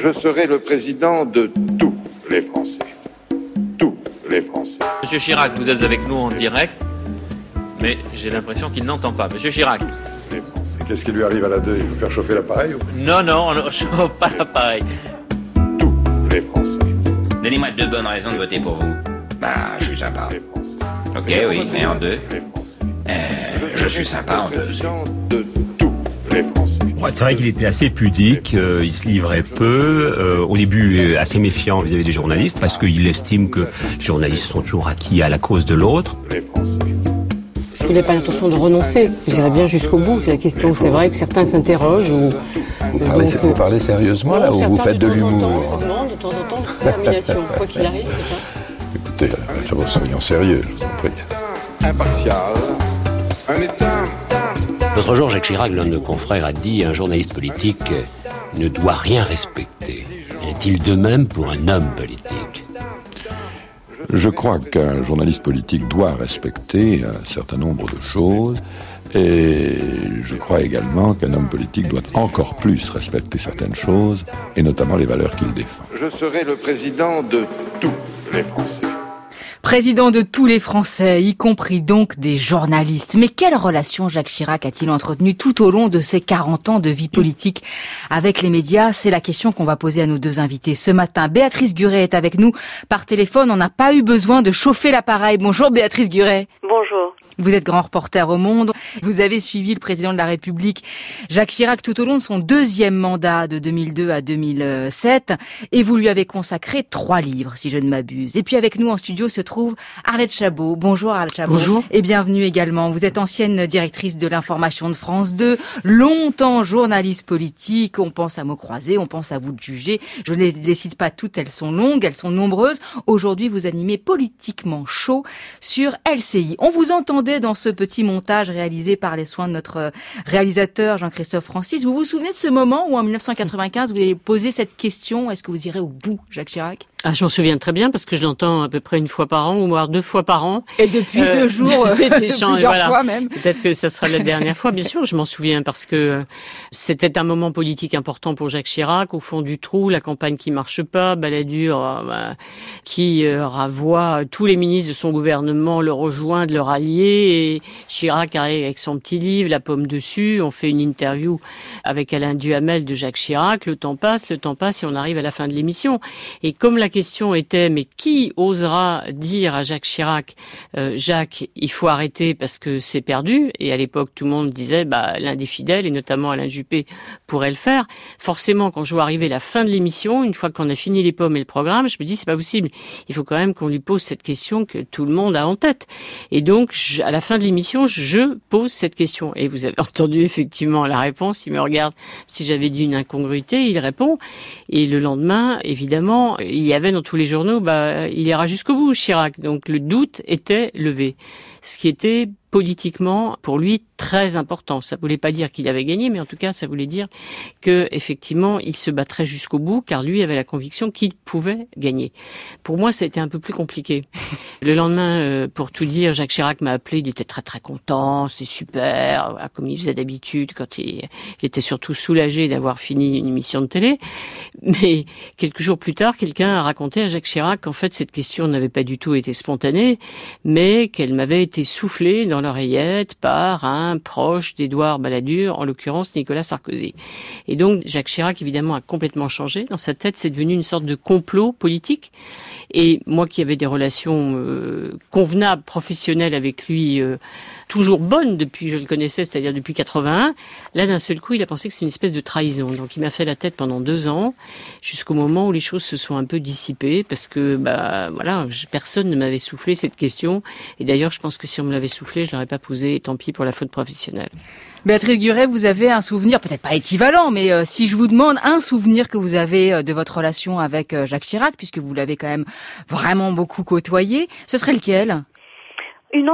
Je serai le président de tous les Français. Tous les Français. Monsieur Chirac, vous êtes avec nous en direct, mais j'ai l'impression qu'il n'entend pas. Monsieur Chirac. Les Français. Qu'est-ce qui lui arrive à la 2 ? Il faut faire chauffer l'appareil ou... Non, on ne chauffe pas l'appareil. Tous les Français. Donnez-moi 2 bonnes raisons de voter pour vous. Bah, je suis sympa. Les Français. Ok, oui, et en 2 Les Français. Je suis sympa en 2. Président de tous les Français. Ouais, c'est vrai qu'il était assez pudique, il se livrait peu, au début assez méfiant vis-à-vis des journalistes, parce qu'il estime que les journalistes sont toujours acquis à la cause de l'autre. Les Français. Il n'a pas l'intention de renoncer. Je dirais bien jusqu'au bout. C'est la question. C'est vrai que certains s'interrogent ou... Vous parlez sérieusement là ou vous faites de l'humour ? De temps en temps, détermination. Quoi qu'il arrive, c'est ça. Écoutez, soyons sérieux, je vous en prie. Impartial. Un État. L'autre jour, Jacques Chirac, l'un de nos confrères, a dit « Un journaliste politique ne doit rien respecter. Est-il de même pour un homme politique ?» Je crois qu'un journaliste politique doit respecter un certain nombre de choses et je crois également qu'un homme politique doit encore plus respecter certaines choses et notamment les valeurs qu'il défend. Je serai le président de tous les Français. Président de tous les Français, y compris donc des journalistes. Mais quelle relation Jacques Chirac a-t-il entretenue tout au long de ses 40 ans de vie politique avec les médias ? C'est la question qu'on va poser à nos deux invités ce matin. Béatrice Guret est avec nous par téléphone. On n'a pas eu besoin de chauffer l'appareil. Bonjour Béatrice Guret. Bonjour. Vous êtes grand reporter au Monde. Vous avez suivi le président de la République, Jacques Chirac, tout au long de son deuxième mandat de 2002 à 2007. Et vous lui avez consacré 3 livres, si je ne m'abuse. Et puis avec nous en studio se trouve Arlette Chabot. Bonjour Arlette Chabot. Bonjour. Et bienvenue également. Vous êtes ancienne directrice de l'information de France 2, longtemps journaliste politique. On pense à mots croisés, on pense à vous de juger. Je ne les cite pas toutes, elles sont longues, elles sont nombreuses. Aujourd'hui, vous animez Politiquement chaud sur LCI. On vous entendait dans ce petit montage réalisé par les soins de notre réalisateur Jean-Christophe Francis. Vous vous souvenez de ce moment où en 1995 vous avez posé cette question: est-ce que vous irez au bout, Jacques Chirac ? Je m'en souviens très bien parce que je l'entends à peu près 1 fois par an ou voire 2 fois par an. Et depuis 2 jours, plusieurs fois même. Peut-être que ça sera la dernière fois. Bien sûr, je m'en souviens parce que c'était un moment politique important pour Jacques Chirac. Au fond du trou, la campagne qui marche pas, Balladur qui ravoie tous les ministres de son gouvernement, le rejoindre, le rallier. Et Chirac arrive avec son petit livre, la pomme dessus. On fait une interview avec Alain Duhamel de Jacques Chirac. Le temps passe et on arrive à la fin de l'émission. Et comme la question était, mais qui osera dire à Jacques Chirac, Jacques, il faut arrêter parce que c'est perdu. Et à l'époque, tout le monde disait, l'un des fidèles, et notamment Alain Juppé, pourrait le faire. Forcément, quand je vois arriver la fin de l'émission, une fois qu'on a fini les pommes et le programme, je me dis, c'est pas possible. Il faut quand même qu'on lui pose cette question que tout le monde a en tête. Et donc, à la fin de l'émission, je pose cette question. Et vous avez entendu effectivement la réponse. Il me regarde. Si j'avais dit une incongruité, il répond. Et le lendemain, évidemment, il y avait dans tous les journaux, il ira jusqu'au bout, Chirac. Donc le doute était levé. Ce qui était politiquement, pour lui, très important. Ça voulait pas dire qu'il avait gagné, mais en tout cas, ça voulait dire que, effectivement, il se battrait jusqu'au bout, car lui avait la conviction qu'il pouvait gagner. Pour moi, ça a été un peu plus compliqué. Le lendemain, pour tout dire, Jacques Chirac m'a appelé, il était très très content, c'est super, voilà, comme il faisait d'habitude, quand il était surtout soulagé d'avoir fini une émission de télé. Mais quelques jours plus tard, quelqu'un a raconté à Jacques Chirac qu'en fait, cette question n'avait pas du tout été spontanée, mais qu'elle m'avait été soufflée dans l'oreillette par un proche d'Édouard Balladur, en l'occurrence Nicolas Sarkozy. Et donc Jacques Chirac évidemment a complètement changé. Dans sa tête, c'est devenu une sorte de complot politique. Et moi qui avais des relations convenables, professionnelles avec lui, toujours bonnes depuis que je le connaissais, c'est-à-dire depuis 81, là d'un seul coup il a pensé que c'était une espèce de trahison. Donc il m'a fait la tête pendant 2 ans, jusqu'au moment où les choses se sont un peu dissipées, parce que personne ne m'avait soufflé cette question. Et d'ailleurs je pense que si on me l'avait soufflé, je l'aurais pas posé, et tant pis pour la faute professionnelle. Béatrice Guret, vous avez un souvenir, peut-être pas équivalent, mais si je vous demande un souvenir que vous avez de votre relation avec Jacques Chirac, puisque vous l'avez quand même vraiment beaucoup côtoyé, ce serait lequel ? Une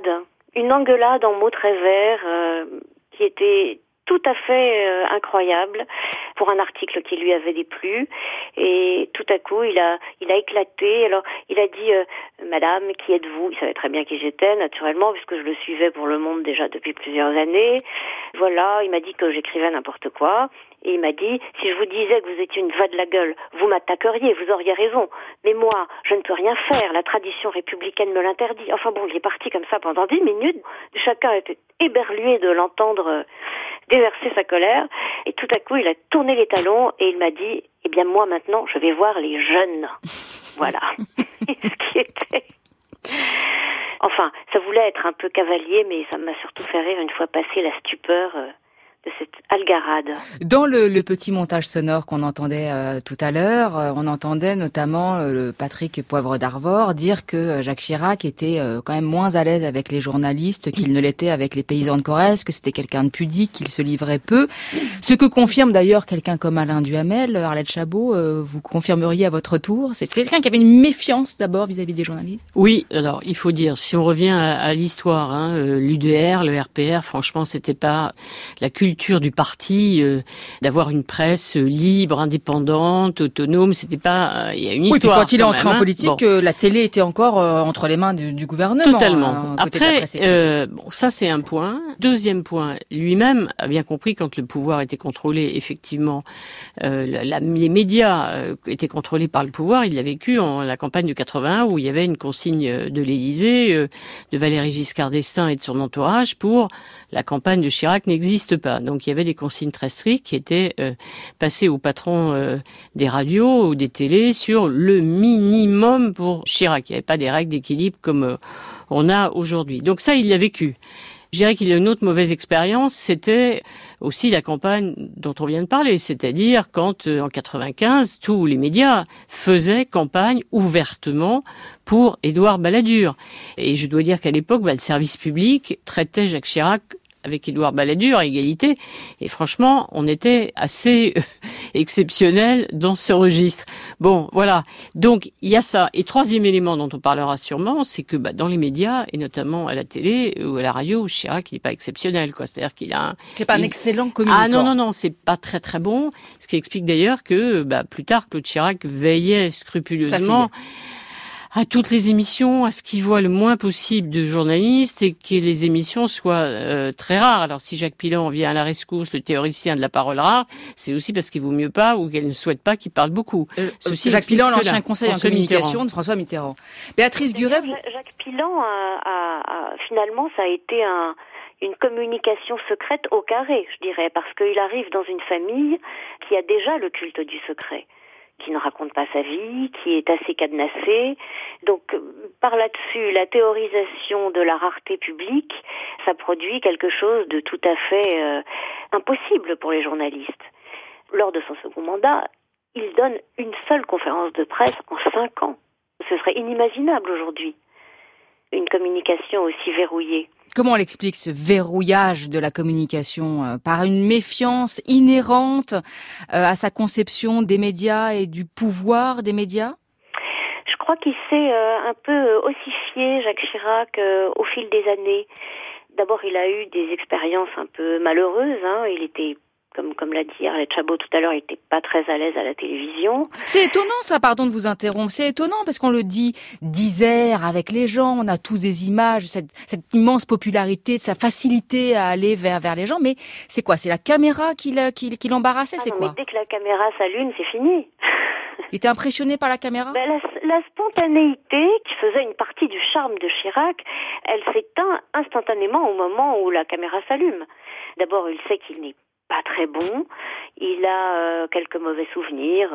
engueulade en mots très verts qui était tout à fait incroyable. pour un article qui lui avait déplu. Et tout à coup, il a éclaté. Alors, il a dit Madame, qui êtes-vous ? Il savait très bien qui j'étais, naturellement, puisque je le suivais pour Le Monde déjà depuis plusieurs années. Voilà, il m'a dit que j'écrivais n'importe quoi. Et il m'a dit, si je vous disais que vous étiez une va de la gueule, vous m'attaqueriez, vous auriez raison. Mais moi, je ne peux rien faire, la tradition républicaine me l'interdit. Enfin bon, il est parti comme ça pendant 10 minutes. Chacun était éberlué de l'entendre déverser sa colère. Et tout à coup, il a tourné les talons et il m'a dit, eh bien moi maintenant, je vais voir les jeunes. Voilà. Ce qui était... Enfin, ça voulait être un peu cavalier, mais ça m'a surtout fait rire une fois passé la stupeur de cette algarade. Dans le petit montage sonore qu'on entendait tout à l'heure, on entendait notamment Patrick Poivre d'Arvor dire que Jacques Chirac était quand même moins à l'aise avec les journalistes qu'il ne l'était avec les paysans de Corrèze, que c'était quelqu'un de pudique, qu'il se livrait peu. Ce que confirme d'ailleurs quelqu'un comme Alain Duhamel. Arlette Chabot, vous confirmeriez à votre tour? C'est quelqu'un qui avait une méfiance d'abord vis-à-vis des journalistes? Oui, alors il faut dire, si on revient à l'histoire, l'UDR, le RPR, franchement, c'était pas la culture du parti d'avoir une presse libre, indépendante, autonome. C'était pas. Il y a une histoire. Oui, puis quand il est entré en politique, la télé était encore entre les mains du gouvernement. Totalement. Après, ça c'est un point. Deuxième point, lui-même a bien compris quand le pouvoir était contrôlé, effectivement, les médias étaient contrôlés par le pouvoir. Il l'a vécu en la campagne de 81 où il y avait une consigne de l'Élysée, de Valéry Giscard d'Estaing et de son entourage pour la campagne de Chirac n'existe pas. Donc il y avait des consignes très strictes qui étaient passées au patron des radios ou des télés sur le minimum pour Chirac. Il n'y avait pas des règles d'équilibre comme on a aujourd'hui. Donc ça, il l'a vécu. Je dirais qu'il y a une autre mauvaise expérience, c'était aussi la campagne dont on vient de parler, c'est-à-dire quand, en 95, tous les médias faisaient campagne ouvertement pour Édouard Balladur. Et je dois dire qu'à l'époque, le service public traitait Jacques Chirac avec Édouard Balladur à égalité. Et franchement, on était assez exceptionnel dans ce registre. Bon, voilà. Donc, il y a ça. Et troisième élément dont on parlera sûrement, c'est que dans les médias, et notamment à la télé ou à la radio, Chirac, il n'est pas exceptionnel, quoi. C'est-à-dire qu'il a C'est pas un excellent communicant. Ah non, c'est pas très très bon. Ce qui explique d'ailleurs que, plus tard, Claude Chirac veillait scrupuleusement à toutes les émissions, à ce qu'il voit le moins possible de journalistes et que les émissions soient très rares. Alors si Jacques Pilon vient à la rescousse, le théoricien de la parole rare, c'est aussi parce qu'il vaut mieux pas ou qu'elle ne souhaite pas qu'il parle beaucoup. Jacques Pilon, l'ancien conseiller en communication de François Mitterrand. Béatrice Guret, Jacques Pilon, finalement, ça a été une communication secrète au carré, je dirais, parce qu'il arrive dans une famille qui a déjà le culte du secret, qui ne raconte pas sa vie, qui est assez cadenassée. Donc, par là-dessus, la théorisation de la rareté publique, ça produit quelque chose de tout à fait impossible pour les journalistes. Lors de son second mandat, il donne une seule conférence de presse en 5 ans. Ce serait inimaginable aujourd'hui, une communication aussi verrouillée. Comment on l'explique, ce verrouillage de la communication par une méfiance inhérente à sa conception des médias et du pouvoir des médias? Je crois qu'il s'est un peu ossifié, Jacques Chirac, au fil des années. D'abord, il a eu des expériences un peu malheureuses. Il était, comme l'a dit Arlette Chabot tout à l'heure, il n'était pas très à l'aise à la télévision. C'est étonnant ça, pardon de vous interrompre, c'est étonnant parce qu'on le dit disert avec les gens, on a tous des images, cette immense popularité, sa facilité à aller vers les gens, mais c'est quoi? C'est la caméra qui l'embarrassait, c'est quoi? Mais dès que la caméra s'allume, c'est fini. Il était impressionné par la caméra? La spontanéité, qui faisait une partie du charme de Chirac, elle s'éteint instantanément au moment où la caméra s'allume. D'abord, il sait qu'il n'est pas très bon. Il a quelques mauvais souvenirs.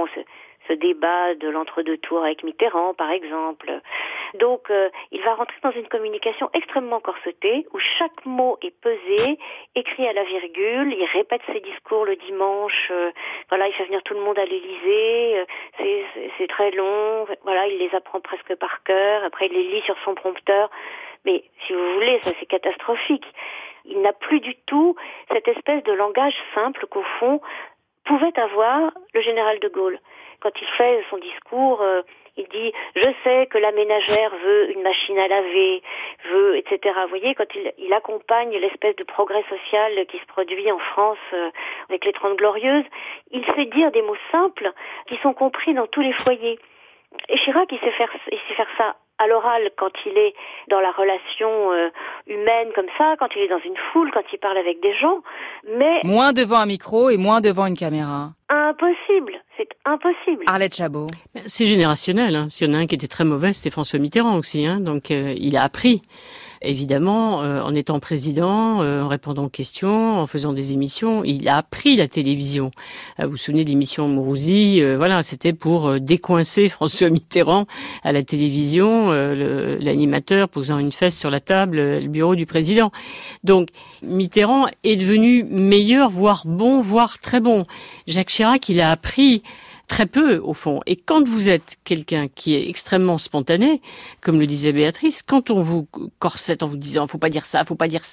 Ce débat de l'entre-deux tours avec Mitterrand, par exemple. Donc, il va rentrer dans une communication extrêmement corsetée, où chaque mot est pesé, écrit à la virgule. Il répète ses discours le dimanche. Il fait venir tout le monde à l'Élysée. C'est très long. Voilà, il les apprend presque par cœur. Après, il les lit sur son prompteur. Mais, si vous voulez, ça c'est catastrophique. Il n'a plus du tout cette espèce de langage simple qu'au fond pouvait avoir le général de Gaulle. Quand il fait son discours, Il dit, je sais que la ménagère veut une machine à laver, veut, etc. Vous voyez, quand il accompagne l'espèce de progrès social qui se produit en France avec les 30 Glorieuses, il sait dire des mots simples qui sont compris dans tous les foyers. Et Chirac, il sait faire ça à l'oral quand il est dans la relation humaine comme ça, quand il est dans une foule, quand il parle avec des gens, mais... Moins devant un micro et moins devant une caméra. Impossible, c'est impossible. Arlette Chabot. C'est générationnel. Hein. S'il y en a un qui était très mauvais, c'était François Mitterrand aussi. Hein. Donc il a appris, évidemment, en étant président, en répondant aux questions, en faisant des émissions, il a appris la télévision. Vous vous souvenez de l'émission Mourouzi, voilà, c'était pour décoincer François Mitterrand à la télévision, l'animateur posant une fesse sur la table, le bureau du président. Donc Mitterrand est devenu meilleur, voire bon, voire très bon. Jacques Chirac, il a appris très peu, au fond. Et quand vous êtes quelqu'un qui est extrêmement spontané, comme le disait Béatrice, quand on vous corsette en vous disant « faut pas dire ça,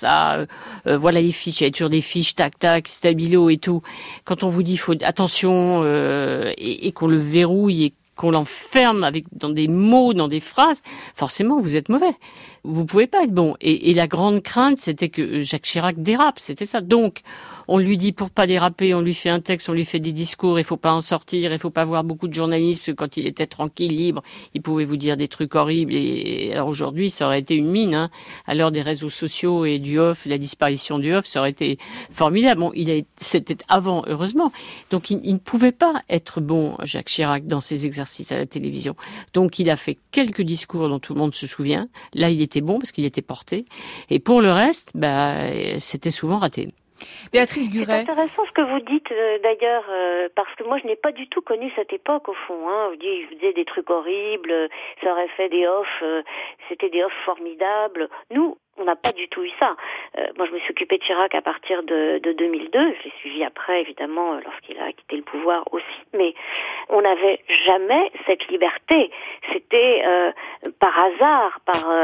voilà les fiches, il y a toujours des fiches, tac, tac, stabilo et tout », quand on vous dit « faut attention et qu'on le verrouille et qu'on l'enferme dans des mots, dans des phrases, forcément, vous êtes mauvais. Vous pouvez pas être bon. Et la grande crainte, c'était que Jacques Chirac dérape. C'était ça. Donc, on lui dit pour pas déraper, on lui fait un texte, on lui fait des discours, il faut pas en sortir, il faut pas voir beaucoup de journalistes, parce que quand il était tranquille, libre, il pouvait vous dire des trucs horribles. Et alors aujourd'hui, ça aurait été une mine, hein. À l'heure des réseaux sociaux et du off, la disparition du off, ça aurait été formidable. Bon, c'était avant, heureusement. Donc, il ne pouvait pas être bon, Jacques Chirac, dans ses exercices à la télévision. Donc, il a fait quelques discours dont tout le monde se souvient. Là, il était bon parce qu'il était porté. Et pour le reste, c'était souvent raté. Béatrice Guret. C'est intéressant ce que vous dites d'ailleurs, parce que moi je n'ai pas du tout connu cette époque au fond. Hein. Vous disiez des trucs horribles, ça aurait fait des offs, c'était des offs formidables. Nous, on n'a pas du tout eu ça. Moi, je me suis occupée de Chirac à partir de 2002. Je l'ai suivi après, évidemment, lorsqu'il a quitté le pouvoir aussi. Mais on n'avait jamais cette liberté. C'était par hasard,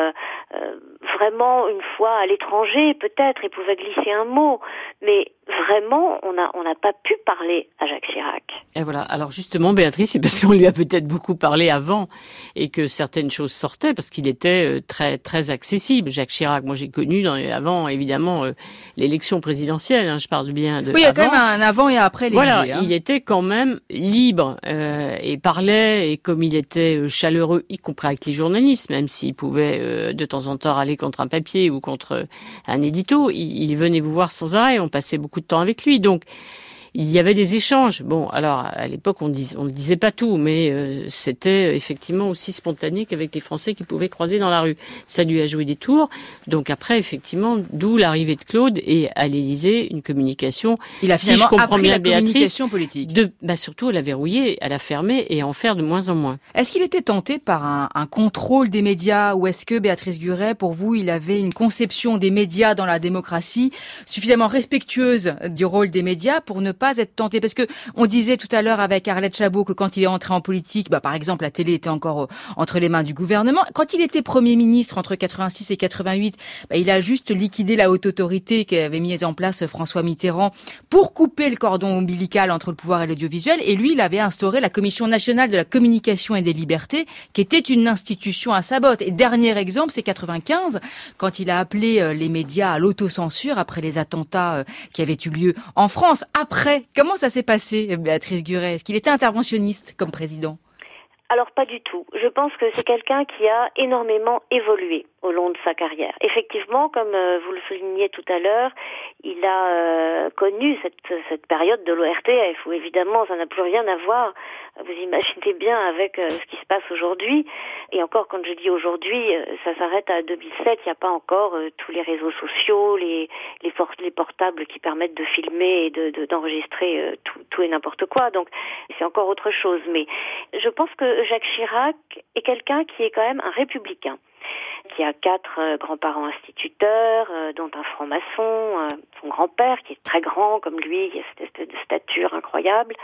vraiment une fois à l'étranger, peut-être, il pouvait glisser un mot. Mais vraiment, on n'a pas pu parler à Jacques Chirac. Et voilà. Alors justement, Béatrice, c'est parce qu'on lui a peut-être beaucoup parlé avant et que certaines choses sortaient parce qu'il était très très accessible. Jacques Chirac, moi j'ai connu avant évidemment l'élection présidentielle. Hein, je parle bien de. Oui, il y a quand même un avant et après l'Élysée. Voilà, il était quand même libre et parlait et comme il était chaleureux, y compris avec les journalistes, même s'il pouvait de temps en temps aller contre un papier ou contre un édito, il venait vous voir sans arrêt. On passait beaucoup de temps avec lui, donc il y avait des échanges. Bon, alors à l'époque on ne disait pas tout, mais c'était effectivement aussi spontané qu'avec les Français qui pouvaient croiser dans la rue. Ça lui a joué des tours. Donc après, effectivement, d'où l'arrivée de Claude et à l'Élysée une communication. Il a si je comprends appris bien la Béatrice, communication politique. Surtout à la verrouiller, à la fermer et à en faire de moins en moins. Est-ce qu'il était tenté par un contrôle des médias ou est-ce que Béatrice Guret, pour vous, il avait une conception des médias dans la démocratie suffisamment respectueuse du rôle des médias pour ne pas être tenté? Parce que on disait tout à l'heure avec Arlette Chabot que quand il est entré en politique, par exemple, la télé était encore entre les mains du gouvernement. Quand il était Premier ministre entre 86 et 88, il a juste liquidé la haute autorité qu'avait mise en place François Mitterrand pour couper le cordon ombilical entre le pouvoir et l'audiovisuel. Et lui, il avait instauré la Commission nationale de la communication et des libertés, qui était une institution à sa botte. Et dernier exemple, c'est 95, quand il a appelé les médias à l'autocensure après les attentats qui avaient eu lieu en France. Après, comment ça s'est passé, Béatrice Guret? Est-ce qu'il était interventionniste comme président? Alors pas du tout. Je pense que c'est quelqu'un qui a énormément évolué au long de sa carrière. Effectivement, comme vous le souligniez tout à l'heure, il a connu cette période de l'ORTF où évidemment ça n'a plus rien à voir, vous imaginez bien, avec ce qui se passe aujourd'hui. Et encore, quand je dis aujourd'hui, ça s'arrête à 2007, il n'y a pas encore tous les réseaux sociaux, les portables qui permettent de filmer et d'enregistrer tout et n'importe quoi. Donc c'est encore autre chose. Mais je pense que Jacques Chirac est quelqu'un qui est quand même un républicain, qui a 4 grands-parents instituteurs, dont un franc-maçon, son grand-père qui est très grand comme lui, il a cette espèce de stature incroyable,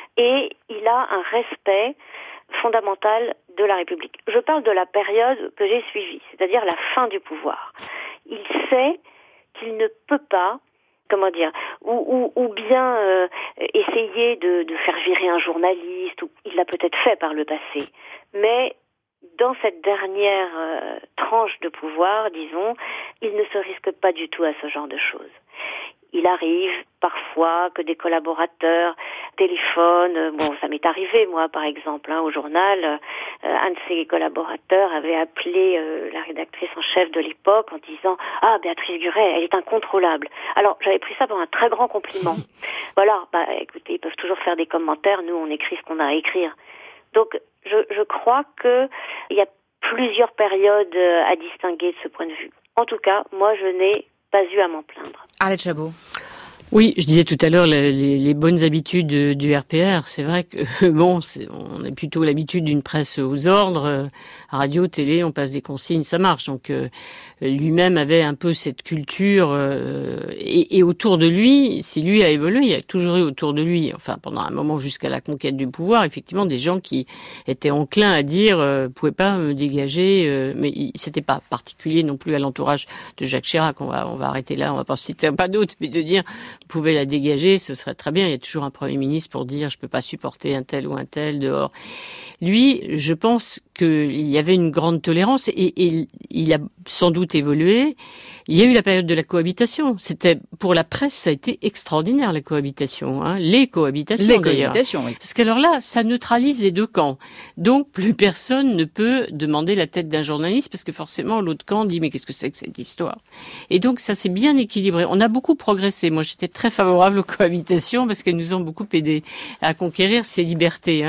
et il a un respect fondamental de la République. Je parle de la période que j'ai suivie, c'est-à-dire la fin du pouvoir. Il sait qu'il ne peut pas ou bien essayer de faire virer un journaliste, ou il l'a peut-être fait par le passé. Mais dans cette dernière tranche de pouvoir, disons, il ne se risque pas du tout à ce genre de choses. Il arrive parfois que des collaborateurs téléphonent. Bon, ça m'est arrivé, moi, par exemple, au journal. Un de ses collaborateurs avait appelé la rédactrice en chef de l'époque en disant « Ah, Béatrice Guret, elle est incontrôlable ». Alors, j'avais pris ça pour un très grand compliment. Voilà, écoutez, ils peuvent toujours faire des commentaires. Nous, on écrit ce qu'on a à écrire. Donc, je crois qu'il y a plusieurs périodes à distinguer de ce point de vue. En tout cas, moi, je n'ai pas eu à m'en plaindre. Arlette Chabot. Oui, je disais tout à l'heure les bonnes habitudes du RPR. C'est vrai que on a plutôt l'habitude d'une presse aux ordres, radio, télé, on passe des consignes, ça marche. Donc lui-même avait un peu cette culture et autour de lui, si lui a évolué, il y a toujours eu autour de lui, enfin pendant un moment jusqu'à la conquête du pouvoir, effectivement des gens qui étaient enclins à dire vous pouvez pas me dégager, mais c'était pas particulier non plus à l'entourage de Jacques Chirac. On va arrêter là, on va pas citer pas d'autres, mais de dire vous pouvez la dégager, ce serait très bien. Il y a toujours un Premier ministre pour dire je peux pas supporter un tel ou un tel dehors. Lui, je pense qu'il y avait une grande tolérance et il a sans doute évolué. Il y a eu la période de la cohabitation. C'était pour la presse, ça a été extraordinaire la cohabitation, les cohabitations d'ailleurs. Oui. Parce qu'alors là, ça neutralise les deux camps. Donc plus personne ne peut demander la tête d'un journaliste parce que forcément l'autre camp dit mais qu'est-ce que c'est que cette histoire. Et donc ça s'est bien équilibré. On a beaucoup progressé. Moi j'étais très favorable aux cohabitations parce qu'elles nous ont beaucoup aidé à conquérir ces libertés.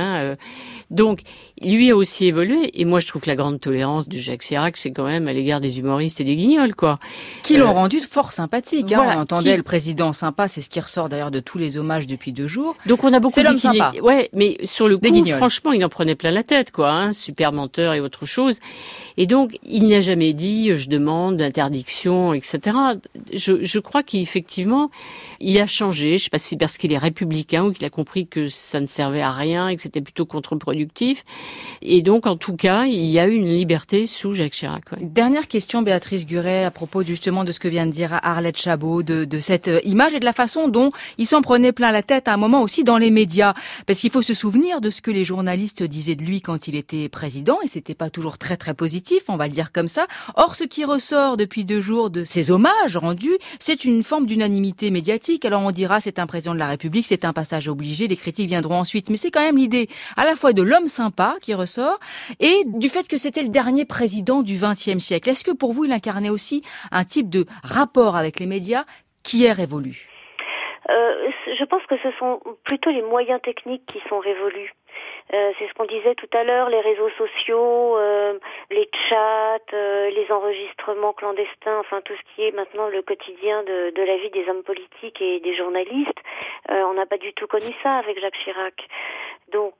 Donc lui a aussi évolué et moi je trouve que la grande tolérance de Jacques Chirac c'est quand même à l'égard des humoristes et des guignols quoi. Qui l'ont rendu fort sympathique. Voilà, on entendait le président sympa, c'est ce qui ressort d'ailleurs de tous les hommages depuis 2 jours. Donc on a beaucoup c'est l'homme sympa. Ouais, mais sur le coup, guignols. franchement, il en prenait plein la tête, quoi. Super menteur et autre chose. Et donc, il n'a jamais dit je demande interdiction, etc. Je crois qu'effectivement, il a changé. Je sais pas si c'est parce qu'il est républicain ou qu'il a compris que ça ne servait à rien et que c'était plutôt contre-productif. Et donc, en tout cas, il y a eu une liberté sous Jacques Chirac. Ouais. Dernière question, Béatrice Guret, à propos justement de ce que vient de dire Arlette Chabot, de cette image et de la façon dont il s'en prenait plein la tête à un moment aussi dans les médias. Parce qu'il faut se souvenir de ce que les journalistes disaient de lui quand il était président, et c'était pas toujours très très positif, on va le dire comme ça. Or, ce qui ressort depuis 2 jours de ces hommages rendus, c'est une forme d'unanimité médiatique. Alors on dira c'est un président de la République, c'est un passage obligé, les critiques viendront ensuite. Mais c'est quand même l'idée à la fois de l'homme sympa qui ressort et du fait que c'était le dernier président du XXe siècle. Est-ce que pour vous, il incarnait aussi un type de rapport avec les médias qui est révolu? Je pense que ce sont plutôt les moyens techniques qui sont révolus. C'est ce qu'on disait tout à l'heure, les réseaux sociaux, les chats, les enregistrements clandestins, enfin tout ce qui est maintenant le quotidien de la vie des hommes politiques et des journalistes. On n'a pas du tout connu ça avec Jacques Chirac. Donc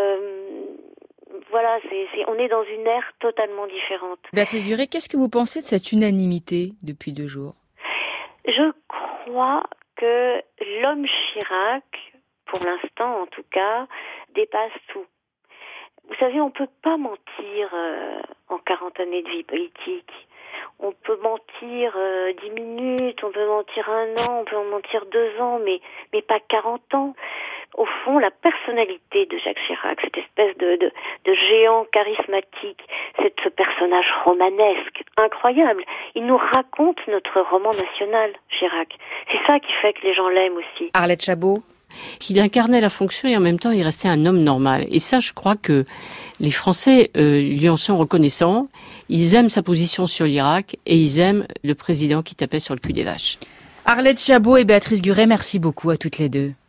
voilà, on est dans une ère totalement différente. Béatrice Guret, qu'est-ce que vous pensez de cette unanimité depuis 2 jours? Je crois que l'homme Chirac, pour l'instant en tout cas, dépasse tout. Vous savez, on peut pas mentir en 40 années de vie politique. On peut mentir 10 minutes, on peut mentir 1 an, on peut en mentir 2 ans, mais pas 40 ans. Au fond, la personnalité de Jacques Chirac, cette espèce de géant charismatique, ce personnage romanesque, incroyable, il nous raconte notre roman national, Chirac. C'est ça qui fait que les gens l'aiment aussi. Arlette Chabot. Qu'il incarnait la fonction et en même temps il restait un homme normal. Et ça, je crois que les Français lui en sont reconnaissants. Ils aiment sa position sur l'Irak et ils aiment le président qui tapait sur le cul des vaches. Arlette Chabot et Béatrice Guret, merci beaucoup à toutes les deux.